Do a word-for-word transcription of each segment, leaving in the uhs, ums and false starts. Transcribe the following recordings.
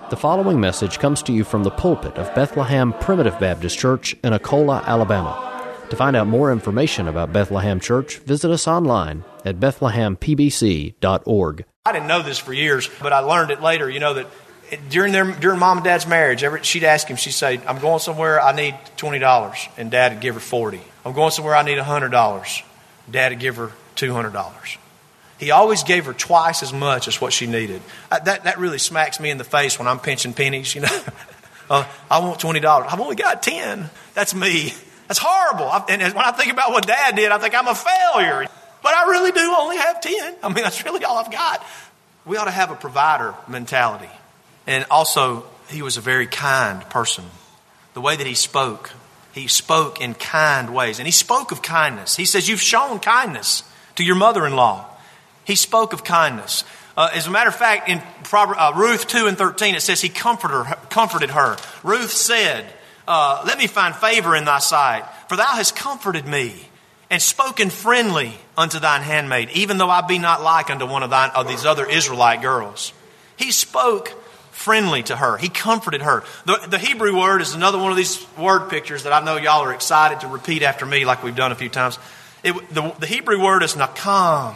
The following message comes to you from the pulpit of Bethlehem Primitive Baptist Church in Akola, Alabama. To find out more information about Bethlehem Church, visit us online at bethlehem p b c dot org. I didn't know this for years, but I learned it later, you know, that during their during Mom and Dad's marriage, every, she'd ask him, she'd say, I'm going somewhere, I need twenty dollars. And Dad would give her forty dollars. I'm going somewhere, I need one hundred dollars. Dad would give her two hundred dollars. He always gave her twice as much as what she needed. I, that that really smacks me in the face when I'm pinching pennies, you know. uh, I want twenty dollars. I've only got ten. That's me. That's horrible. I, and when I think about what Dad did, I think I'm a failure. But I really do only have ten. I mean, that's really all I've got. We ought to have a provider mentality. And also, he was a very kind person. The way that he spoke, he spoke in kind ways. And he spoke of kindness. He says, you've shown kindness to your mother-in-law. He spoke of kindness. Uh, as a matter of fact, in Proverbs, uh, Ruth two and thirteen, it says he comforted her. Comforted her. Ruth said, uh, let me find favor in thy sight, for thou hast comforted me and spoken friendly unto thine handmaid, even though I be not like unto one of thine of these other Israelite girls. He spoke friendly to her. He comforted her. The, the Hebrew word is another one of these word pictures that I know y'all are excited to repeat after me like we've done a few times. It, the, the Hebrew word is nakam.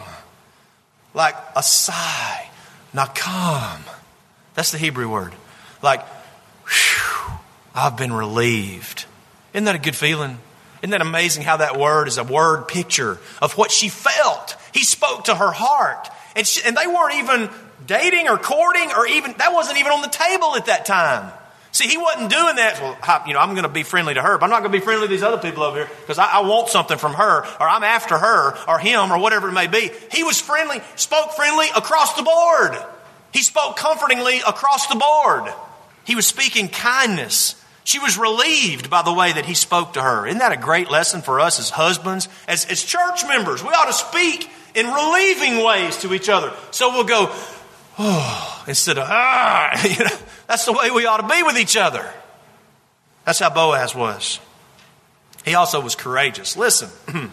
Like a sigh. Nakam. That's the Hebrew word. Like, whew, I've been relieved. Isn't that a good feeling? Isn't that amazing how that word is a word picture of what she felt? He spoke to her heart. And, she, and they weren't even dating or courting or even, that wasn't even on the table at that time. See, he wasn't doing that. Well, you know, I'm going to be friendly to her, but I'm not going to be friendly to these other people over here because I, I want something from her, or I'm after her or him or whatever it may be. He was friendly, spoke friendly across the board. He spoke comfortingly across the board. He was speaking kindness. She was relieved by the way that he spoke to her. Isn't that a great lesson for us as husbands, as, as church members? We ought to speak in relieving ways to each other. So we'll go, oh, instead of, ah, you know, that's the way we ought to be with each other. That's how Boaz was. He also was courageous. Listen,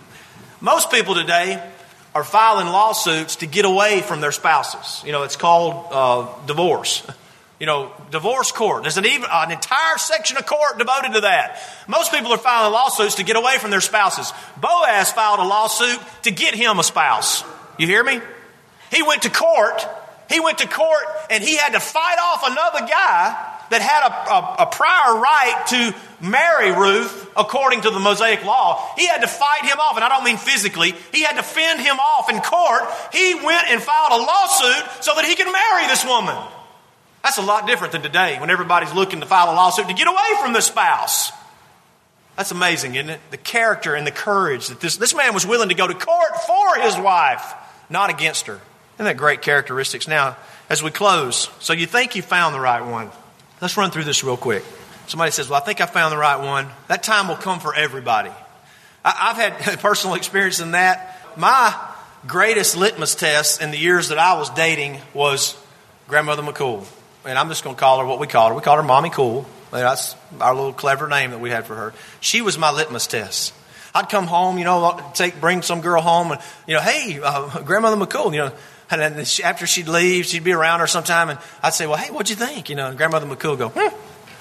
most people today are filing lawsuits to get away from their spouses. You know, it's called uh, divorce. You know, divorce court. There's an, even, an entire section of court devoted to that. Most people are filing lawsuits to get away from their spouses. Boaz filed a lawsuit to get him a spouse. You hear me? He went to court. He went to court and he had to fight off another guy that had a, a, a prior right to marry Ruth according to the Mosaic law. He had to fight him off, and I don't mean physically. He had to fend him off in court. He went and filed a lawsuit so that he could marry this woman. That's a lot different than today when everybody's looking to file a lawsuit to get away from the spouse. That's amazing, isn't it? The character and the courage that this, this man was willing to go to court for his wife, not against her. Isn't that great characteristics? Now, as we close, so you think you found the right one. Let's run through this real quick. Somebody says, well, I think I found the right one. That time will come for everybody. I, I've had personal experience in that. My greatest litmus test in the years that I was dating was Grandmother McCool. And I'm just going to call her what we called her. We called her Mommy Cool. That's our little clever name that we had for her. She was my litmus test. I'd come home, you know, take bring some girl home and, you know, hey, uh, Grandmother McCool, you know, and then she, after she'd leave, she'd be around her sometime, and I'd say, well, hey, what'd you think? You know, and Grandmother McCool would go, hmm.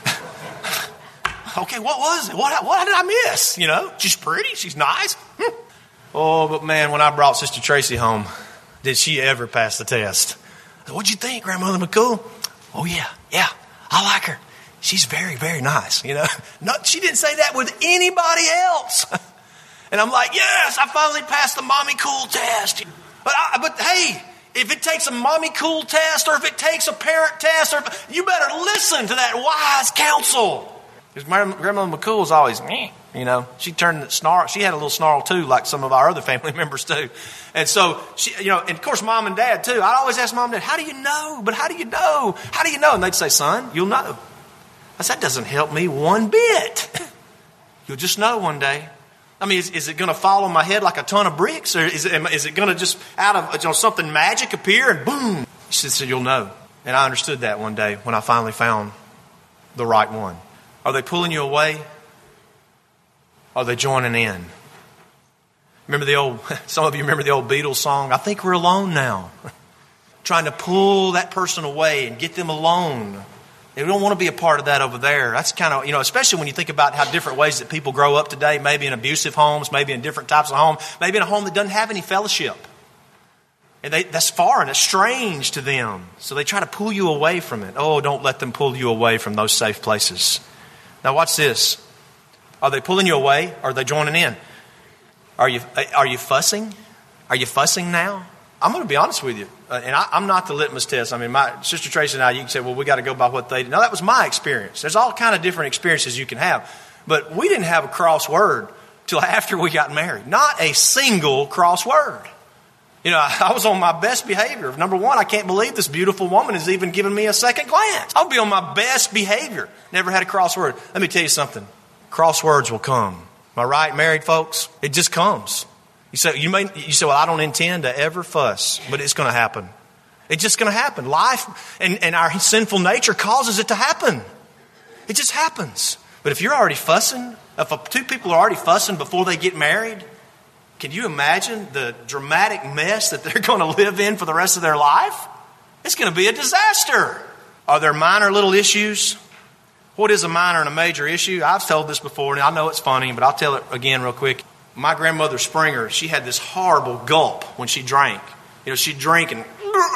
Okay, what was it? What, what did I miss? You know, she's pretty, she's nice. Hmm. Oh, but man, when I brought Sister Tracy home, did she ever pass the test? What'd you think, Grandmother McCool? Oh, yeah, yeah, I like her. She's very, very nice, you know. No, she didn't say that with anybody else. And I'm like, yes, I finally passed the Mommy Cool test. But, I, but hey, if it takes a Mommy Cool test or if it takes a parent test, or you better listen to that wise counsel. Because Grandmother McCool was always, meh, you know. She turned the snarl. She had a little snarl too, like some of our other family members too. And so, she, you know, and of course, Mom and Dad too. I'd always ask Mom and Dad, how do you know? But how do you know? How do you know? And they'd say, son, you'll know. I said, that doesn't help me one bit. You'll just know one day. I mean, is, is it going to fall on my head like a ton of bricks? Or is it, is it going to just out of, you know, something magic appear and boom? She said, you'll know. And I understood that one day when I finally found the right one. Are they pulling you away? Are they joining in? Remember the old, some of you remember the old Beatles song, I think we're alone now. Trying to pull that person away and get them alone And we don't want to be a part of that over there. That's kind of, you know, especially when you think about how different ways that people grow up today, maybe in abusive homes, maybe in different types of homes, maybe in a home that doesn't have any fellowship. And they, that's foreign, it's strange to them. So they try to pull you away from it. Oh, don't let them pull you away from those safe places. Now watch this. Are they pulling you away or are they joining in? Are you, are you fussing? Are you fussing now? I'm going to be honest with you. Uh, and I, I'm not the litmus test. I mean, my Sister Tracy and I, you can say, well, we got to go by what they did. No, that was my experience. There's all kind of different experiences you can have. But we didn't have a cross word till after we got married. Not a single cross word. You know, I was on my best behavior. Number one, I can't believe this beautiful woman is even giving me a second glance. I'll be on my best behavior. Never had a crossword. Let me tell you something. Crosswords will come. Am I right, married folks? It just comes. You say, you may, you say, well, I don't intend to ever fuss, but it's going to happen. It's just going to happen. Life and, and our sinful nature causes it to happen. It just happens. But if you're already fussing, if two people are already fussing before they get married, can you imagine the dramatic mess that they're going to live in for the rest of their life? It's going to be a disaster. Are there minor little issues? What is a minor and a major issue? I've told this before, and I know it's funny, but I'll tell it again real quick. My grandmother Springer, she had this horrible gulp when she drank. You know, she'd drink and,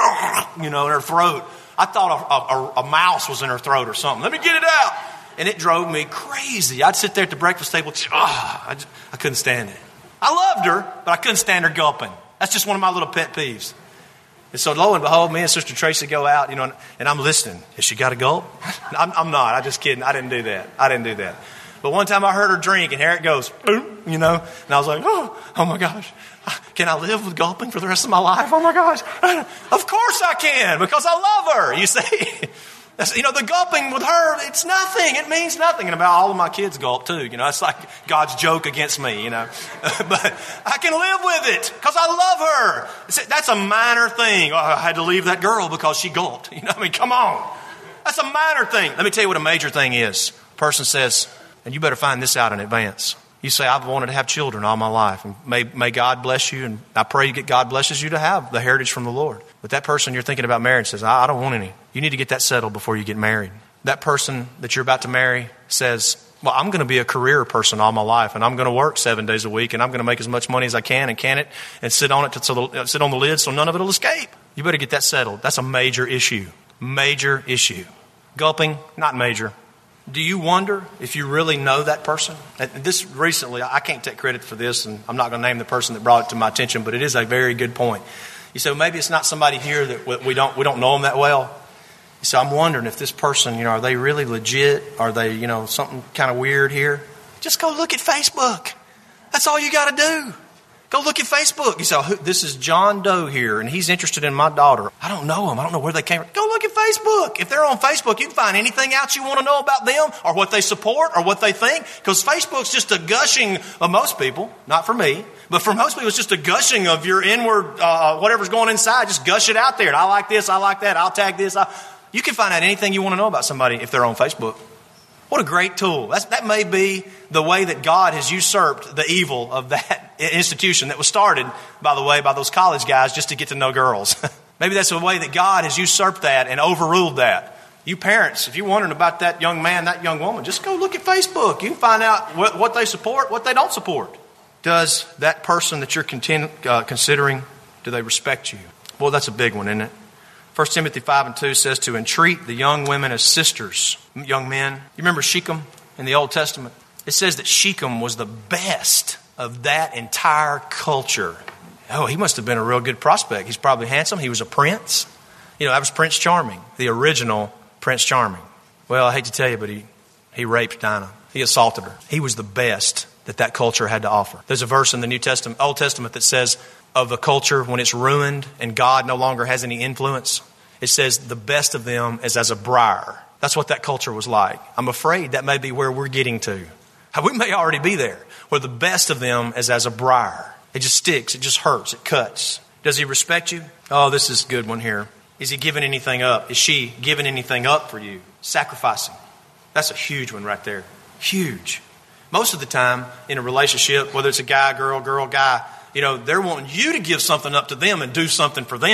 you know, in her throat. I thought a, a, a mouse was in her throat or something. Let me get it out. And it drove me crazy. I'd sit there at the breakfast table. Oh, I, just, I couldn't stand it. I loved her, but I couldn't stand her gulping. That's just one of my little pet peeves. And so lo and behold, me and Sister Tracy go out, you know, and I'm listening. Has she got a gulp? I'm, I'm not. I'm just kidding. I didn't do that. I didn't do that. But one time I heard her drink, and here it goes, you know, and I was like, oh, oh my gosh, can I live with gulping for the rest of my life? Oh my gosh, of course I can, because I love her, you see. That's, you know, the gulping with her, it's nothing. It means nothing. And about all of my kids gulp too. You know, it's like God's joke against me, you know. But I can live with it because I love her. That's a minor thing. Oh, I had to leave that girl because she gulped. You know, I mean, come on. That's a minor thing. Let me tell you what a major thing is. A person says, and you better find this out in advance. You say, I've wanted to have children all my life. And may, may God bless you. And I pray you get God blesses you to have the heritage from the Lord. But that person you're thinking about marrying says, I, I don't want any. You need to get that settled before you get married. That person that you're about to marry says, well, I'm going to be a career person all my life. And I'm going to work seven days a week. And I'm going to make as much money as I can and can it. And sit on it, to, so the, sit on the lid so none of it will escape. You better get that settled. That's a major issue. Major issue. Gulping, not major. Do you wonder if you really know that person? And this recently, I can't take credit for this, and I'm not going to name the person that brought it to my attention, but it is a very good point. You say, well, maybe it's not somebody here that we don't we don't know them that well. So I'm wondering if this person, you know, are they really legit? Are they, you know, something kind of weird here? Just go look at Facebook. That's all you got to do. Go look at Facebook. You say, oh, this is John Doe here, and he's interested in my daughter. I don't know him. I don't know where they came from. Go look at Facebook. If they're on Facebook, you can find anything else you want to know about them or what they support or what they think. Because Facebook's just a gushing of most people, not for me, but for most people, it's just a gushing of your inward, uh, whatever's going inside. Just gush it out there. And I like this. I like that. I'll tag this. I... You can find out anything you want to know about somebody if they're on Facebook. What a great tool. That's, that may be the way that God has usurped the evil of that institution that was started, by the way, by those college guys just to get to know girls. Maybe that's the way that God has usurped that and overruled that. You parents, if you're wondering about that young man, that young woman, just go look at Facebook. You can find out what, what they support, what they don't support. Does that person that you're content, uh, considering, do they respect you? Well, that's a big one, isn't it? First Timothy five and two says to entreat the young women as sisters. Young men, you remember Shechem in the Old Testament? It says that Shechem was the best of that entire culture. Oh, he must have been a real good prospect. He's probably handsome. He was a prince. You know, that was Prince Charming, the original Prince Charming. Well, I hate to tell you, but he, he raped Dinah. He assaulted her. He was the best that that culture had to offer. There's a verse in the New Testament, Old Testament, that says of a culture when it's ruined and God no longer has any influence, it says the best of them is as a briar. That's what that culture was like. I'm afraid that may be where we're getting to. We may already be there, where the best of them is as a briar. It just sticks. It just hurts. It cuts. Does he respect you? Oh, this is a good one here. Is he giving anything up? Is she giving anything up for you? Sacrificing. That's a huge one right there. Huge. Most of the time in a relationship, whether it's a guy, girl, girl, guy, you know, they're wanting you to give something up to them and do something for them.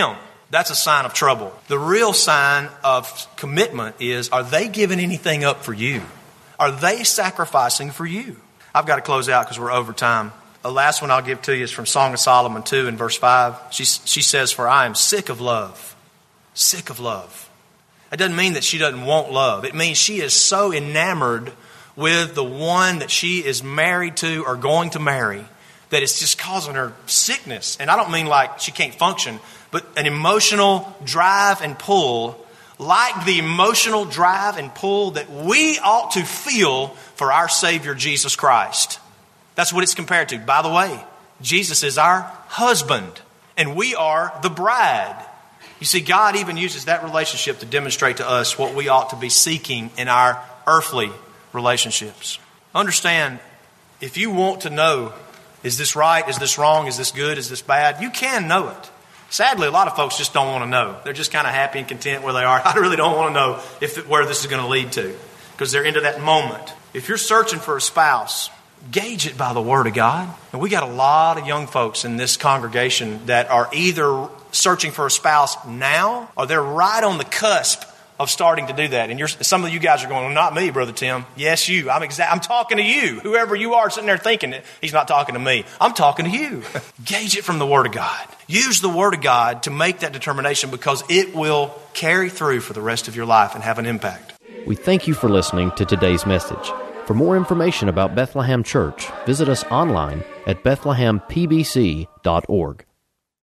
That's a sign of trouble. The real sign of commitment is, are they giving anything up for you? Are they sacrificing for you? I've got to close out because we're over time. The last one I'll give to you is from Song of Solomon two in verse five. She, she says, for I am sick of love. Sick of love. It doesn't mean that she doesn't want love. It means she is so enamored with the one that she is married to or going to marry that it's just causing her sickness. And I don't mean like she can't function, but an emotional drive and pull, like the emotional drive and pull that we ought to feel for our Savior Jesus Christ. That's what it's compared to. By the way, Jesus is our husband, and we are the bride. You see, God even uses that relationship to demonstrate to us what we ought to be seeking in our earthly relationships. Understand, if you want to know, is this right, is this wrong, is this good, is this bad, you can know it. Sadly, a lot of folks just don't want to know. They're just kind of happy and content where they are. I really don't want to know if where this is going to lead to, because they're into that moment. If you're searching for a spouse, gauge it by the Word of God. And we got a lot of young folks in this congregation that are either searching for a spouse now, or they're right on the cusp of starting to do that. And you're, some of you guys are going, well, not me, Brother Tim. Yes, you. I'm exa- I'm talking to you. Whoever you are sitting there thinking, he's not talking to me. I'm talking to you. Gauge it from the Word of God. Use the Word of God to make that determination, because it will carry through for the rest of your life and have an impact. We thank you for listening to today's message. For more information about Bethlehem Church, visit us online at bethlehem p b c dot org.